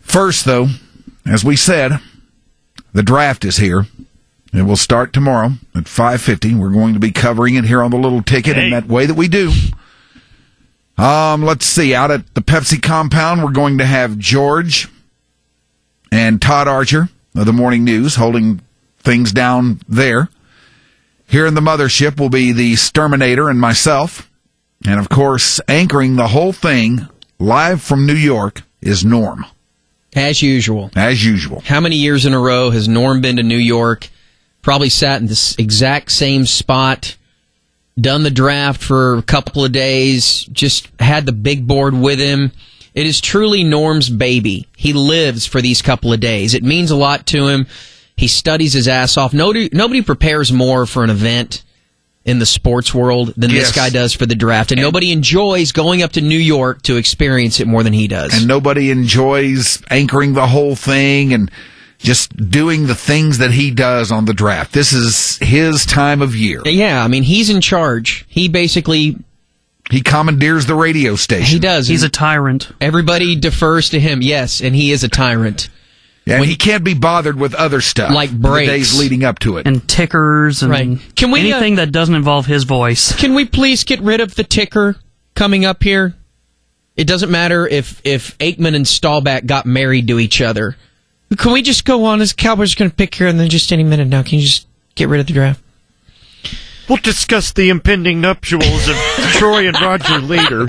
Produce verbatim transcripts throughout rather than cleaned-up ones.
First, though, as we said, the draft is here. It will start tomorrow at five fifty. We're going to be covering it here on the Little Ticket hey. in that way that we do. Um, let's see. Out at the Pepsi compound, we're going to have George and Todd Archer of the Morning News holding things down there. Here in the mothership will be the Sterminator and myself. And, of course, anchoring the whole thing live from New York is Norm. As usual. As usual. How many years in a row has Norm been to New York? Probably sat in this exact same spot, done the draft for a couple of days, just had the big board with him. It is truly Norm's baby. He lives for these couple of days. It means a lot to him. He studies his ass off. Nobody, nobody prepares more for an event in the sports world than yes. this guy does for the draft. And, and nobody enjoys going up to New York to experience it more than he does. And nobody enjoys anchoring the whole thing and just doing the things that he does on the draft. This is his time of year. Yeah, I mean, he's in charge. He basically... He commandeers the radio station. He does. He's a tyrant. Everybody defers to him, yes, and he is a tyrant. Yeah, and when he can't be bothered with other stuff. Like breaks. The days leading up to it. And tickers and right. Can we, anything uh, that doesn't involve his voice. Can we please get rid of the ticker coming up here? It doesn't matter if, if Aikman and Staubach got married to each other. Can we just go on? This Cowboys are going to pick here and then just any minute now. Can you just get rid of the draft? We'll discuss the impending nuptials of Troy and Roger later.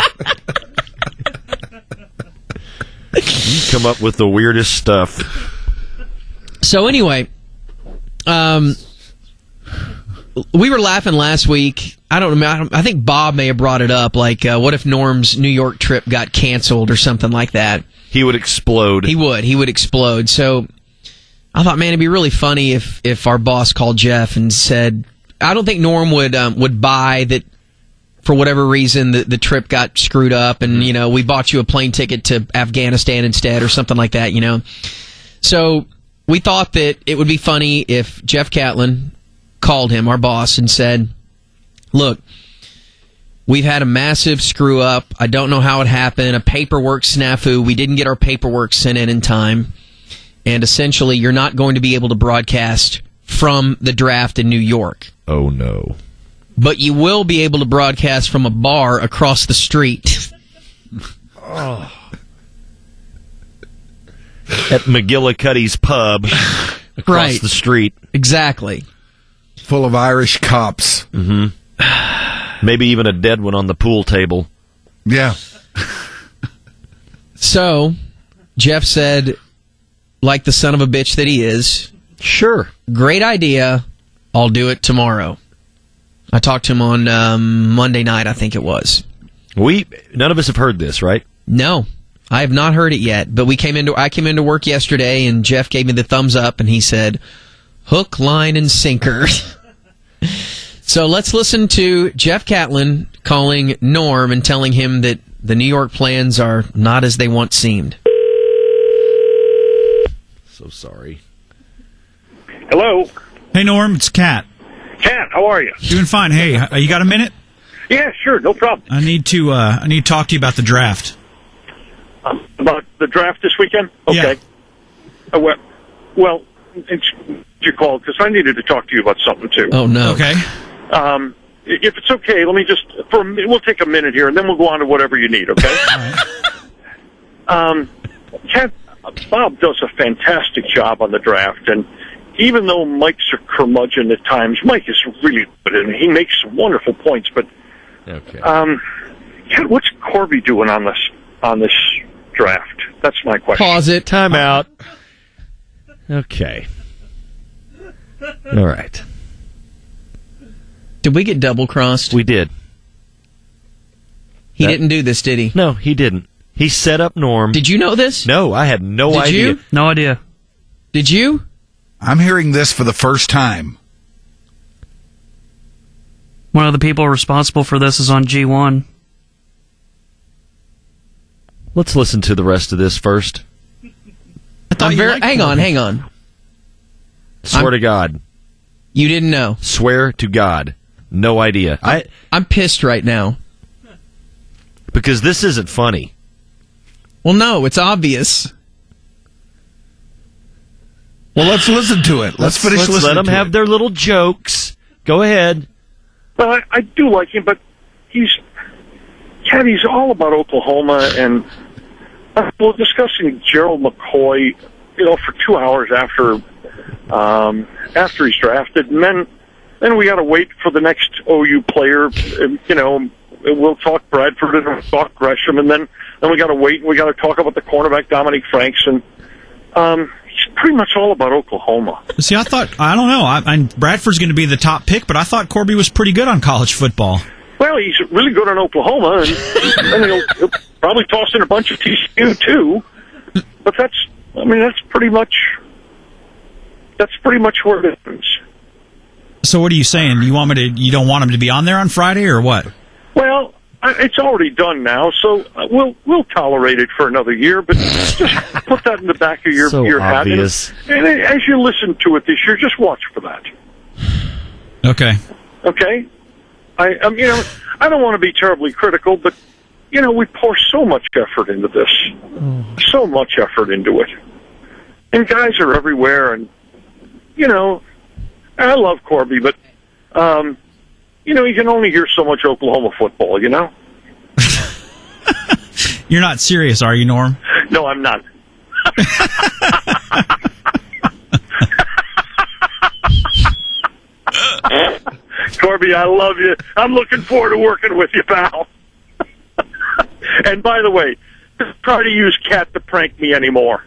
You come up with the weirdest stuff. So anyway, um, we were laughing last week. I don't know. I, don't, I think Bob may have brought it up. Like, uh, what if Norm's New York trip got canceled or something like that? He would explode. He would. He would explode. So I thought, man, it'd be really funny if, if our boss called Jeff and said, I don't think Norm would um, would buy that for whatever reason the, the trip got screwed up and, you know, we bought you a plane ticket to Afghanistan instead or something like that, you know. So we thought that it would be funny if Jeff Catlin called him, our boss, and said, look, we've had a massive screw up. I don't know how it happened. A paperwork snafu. We didn't get our paperwork sent in in time. And essentially, you're not going to be able to broadcast from the draft in New York. Oh, no. But you will be able to broadcast from a bar across the street. Oh. At McGillicuddy's Pub across right. the street. Exactly. Full of Irish cops. Mm-hmm. Maybe even a dead one on the pool table. Yeah. So, Jeff said, like the son of a bitch that he is, sure, great idea, I'll do it tomorrow. I talked to him on um, Monday night, I think it was. We none of us have heard this, right? No, I have not heard it yet. But we came into I came into work yesterday, and Jeff gave me the thumbs up, and he said, "Hook, line, and sinker." So let's listen to Jeff Catlin calling Norm and telling him that the New York plans are not as they once seemed. So sorry. Hello. Hey, Norm, it's Kat. Kat, how are you? Doing fine. Hey, uh, you got a minute? Yeah, sure, no problem. I need to. Uh, I need to talk to you about the draft. Um, about the draft this weekend? Okay. Yeah. Uh, well, well, it's your call because I needed to talk to you about something too. Oh no. Okay. Um, if it's okay, let me just for a minute, we'll take a minute here and then we'll go on to whatever you need. Okay. All right. Um, Kat, Bob does a fantastic job on the draft, and even though Mike's a curmudgeon at times, Mike is really good, and he makes some wonderful points. But, okay. um, Kat, what's Corby doing on this on this draft? That's my question. Pause it. Time out. Okay. All right. Did we get double crossed? We did. He that, didn't do this, did he? No, he didn't. He set up Norm. Did you know this? No, I had no did idea. You? No idea. Did you? I'm hearing this for the first time. One of the people responsible for this is on G one. Let's listen to the rest of this first. I thought I'm you very, liked hang Corby. on, hang on. Swear I'm, to God. You didn't know. Swear to God. No idea. I'm, I I'm pissed right now. Because this isn't funny. Well, no, it's obvious. Well, let's listen to it. Let's, let's finish let's listening let them to have it. their little jokes. Go ahead. Well, I, I do like him, but he's, Cat, he's all about Oklahoma, and uh, well, discussing Gerald McCoy, you know, for two hours after um, after he's drafted, and then then we got to wait for the next O U player. And, you know, we'll talk Bradford and we'll talk Gresham, and then then we got to wait and we got to talk about the cornerback Dominique Franks, and um, he's pretty much all about Oklahoma. See, I thought, I don't know, I, I, Bradford's going to be the top pick, but I thought Corby was pretty good on college football. Well, he's really good on Oklahoma, and then he'll, he'll probably toss in a bunch of T C U too. But that's, I mean, that's pretty much, that's pretty much where it is. So what are you saying? You want me to? You don't want him to be on there on Friday, or what? Well, I, it's already done now, so uh, we'll we'll tolerate it for another year. But just put that in the back of your So your hat, and, obvious. and as you listen to it this year, just watch for that. Okay. Okay. I, um, you know, I don't want to be terribly critical, but, you know, we pour so much effort into this. So much effort into it. And guys are everywhere, and, you know, I love Corby, but, um, you know, you can only hear so much Oklahoma football, you know? You're not serious, are you, Norm? No, I'm not. Corby, I love you. I'm looking forward to working with you, pal. And by the way, don't try to use Cat to prank me anymore.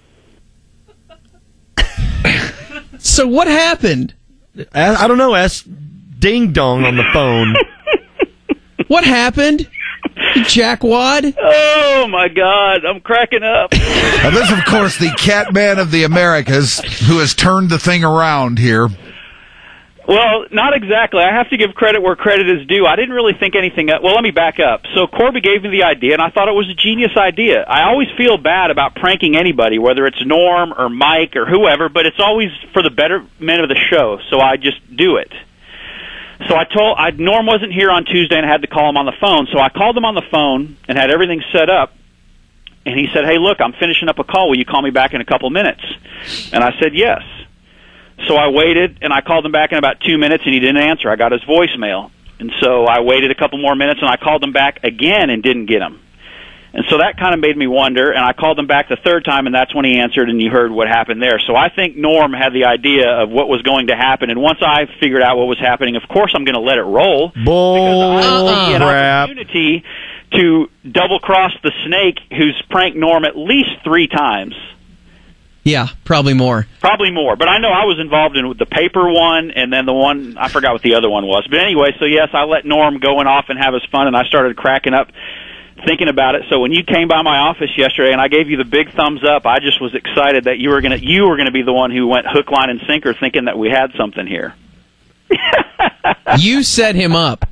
So what happened? I, I don't know. Ask Ding Dong on the phone. What happened? Jackwad? Oh, my God. I'm cracking up. Now, this, of course, the Cat Man of the Americas, who has turned the thing around here. Well, not exactly. I have to give credit where credit is due. I didn't really think anything of, well, let me back up. So Corby gave me the idea, and I thought it was a genius idea. I always feel bad about pranking anybody, whether it's Norm or Mike or whoever, but it's always for the betterment of the show, so I just do it. So I told, I, Norm wasn't here on Tuesday, and I had to call him on the phone, so I called him on the phone and had everything set up, and he said, hey, look, I'm finishing up a call. Will you call me back in a couple minutes? And I said, yes. So I waited, and I called him back in about two minutes, and he didn't answer. I got his voicemail. And so I waited a couple more minutes, and I called him back again and didn't get him. And so that kind of made me wonder, and I called him back the third time, and that's when he answered, and you heard what happened there. So I think Norm had the idea of what was going to happen, and once I figured out what was happening, of course I'm going to let it roll. Bull because I see an crap. opportunity to double-cross the snake who's pranked Norm at least three times. Yeah, probably more. Probably more, but I know I was involved in the paper one, and then the one, I forgot what the other one was. But anyway, so yes, I let Norm go off and have his fun, and I started cracking up thinking about it. So when you came by my office yesterday and I gave you the big thumbs up, I just was excited that you were going to you were going to be the one who went hook, line, and sinker thinking that we had something here. You set him up.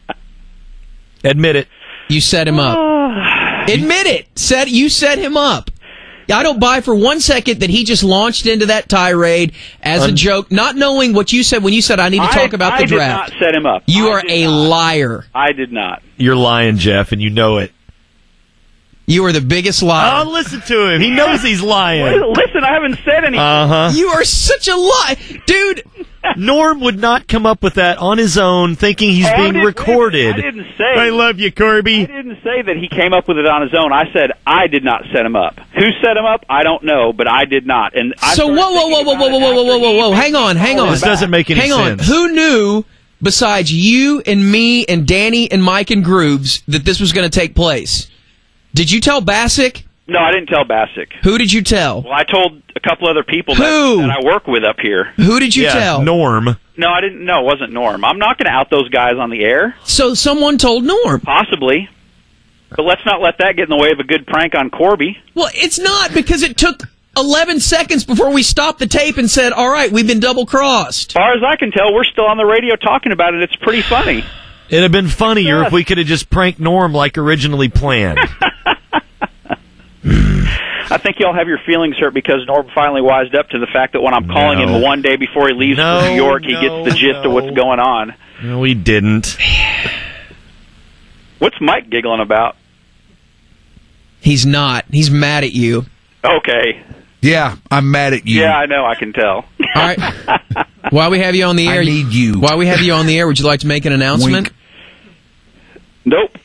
Admit it. You set him up. Admit it. Set you set him up. I don't buy for one second that he just launched into that tirade as a Un- joke, not knowing what you said when you said, I need to talk I, about the I draft. I did not set him up. You I are did a not. liar. I did not. You're lying, Jeff, and you know it. You are the biggest Oh, liar. listen to him. He knows he's lying. Listen, I haven't said anything. Uh-huh. You are such a lie. Dude, Norm would not come up with that on his own thinking he's Oh, being did- recorded. I didn't say. I love you, I Kirby. didn't say that he came up with it on his own. I said I did not set him up. Who set him up? I don't know, but I did not. And I so whoa, started whoa, whoa, thinking whoa, whoa, about whoa, it whoa, whoa, whoa, after whoa, he whoa. Hang on, hang on. This doesn't make any hang sense. on. Who knew, besides you and me and Danny and Mike and Grooves, that this was going to take place? Did you tell Bassick? No, I didn't tell Bassick. Who did you tell? Well, I told a couple other people that, Who? that I work with up here. Who did you yeah, tell? Norm. No, I didn't. No, it wasn't Norm. I'm not going to out those guys on the air. So someone told Norm. Possibly. But let's not let that get in the way of a good prank on Corby. Well, it's not, because it took eleven seconds before we stopped the tape and said, all right, we've been double-crossed. As far as I can tell, we're still on the radio talking about it. It's pretty funny. It'd have been funnier Yes. if we could have just pranked Norm like originally planned. I think y'all have your feelings hurt because Norm finally wised up to the fact that when I'm calling No. him one day before he leaves No, for New York, he no, gets the gist no. of what's going on. No, we didn't. What's Mike giggling about? He's not. He's mad at you. Okay. Yeah, I'm mad at you. Yeah, I know. I can tell. All right. While we have you on the air, I need you. While we have you on the air, would you like to make an announcement? Wink. Nope.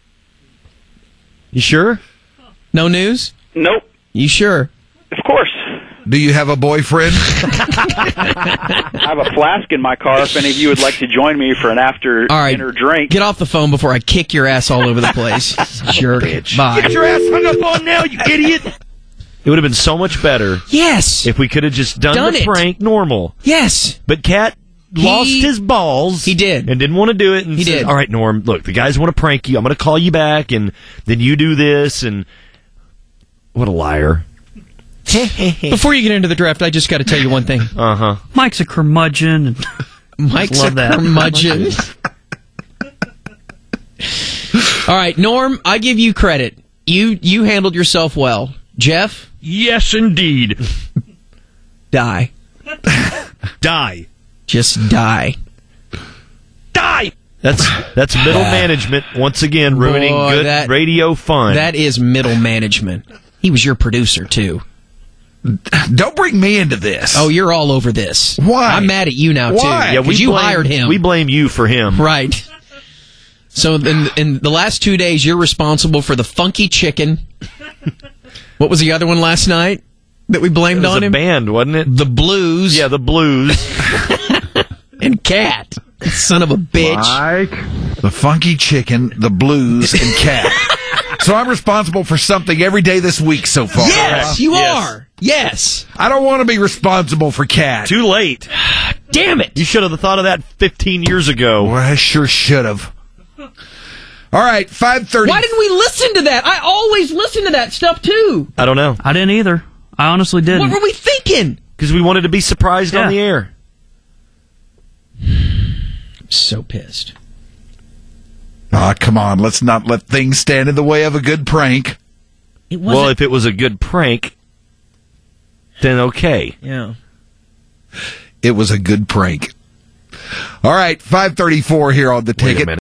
You sure? No news? Nope. You sure? Of course. Do you have a boyfriend? I have a flask in my car if any of you would like to join me for an after All right. dinner drink. Get off the phone before I kick your ass all over the place. Jerk. Bye. Get your ass hung up on now, you idiot! It would have been so much better Yes. if we could have just done, Done the it. prank normal. Yes. But Cat He- lost his balls. He did. And didn't want to do it. And He said, did. all right, Norm, look, the guys want to prank you. I'm going to call you back, and then you do this. And what a liar. Before you get into the draft, I just got to tell you one thing. Uh-huh. Mike's a curmudgeon. And Mike's love a that. curmudgeon. All right, Norm, I give you credit. You you handled yourself well. Jeff, Yes, indeed. die. Die. Just die. Die! That's that's middle management, once again, ruining Boy, good that- radio fun. That is middle management. He was your producer, too. Don't bring me into this. Oh, you're all over this. Why? I'm mad at you now, Why? too. yeah, we Because you blame, hired him. We blame you for him. Right. So in, in the last two days, you're responsible for the funky chicken. What was the other one last night that we blamed It was on a him? band, wasn't it? The Blues. Yeah, the Blues. And Cat. Son of a bitch. Mike, the funky chicken, the blues, and Cat. So I'm responsible for something every day this week so far. Yes, you Yes. are. Yes. I don't want to be responsible for Cat. Too late. Damn it. You should have thought of that fifteen years ago. Well, I sure should have. All right, five thirty. Why didn't we listen to that? I always listen to that stuff, too. I don't know. I didn't either. I honestly didn't. What were we thinking? Because we wanted to be surprised Yeah. on the air. I'm so pissed. Ah, come on. Let's not let things stand in the way of a good prank. It wasn't. Well, if it was a good prank, then okay. yeah. It was a good prank. All right, five thirty-four here on the Wait a ticket. minute.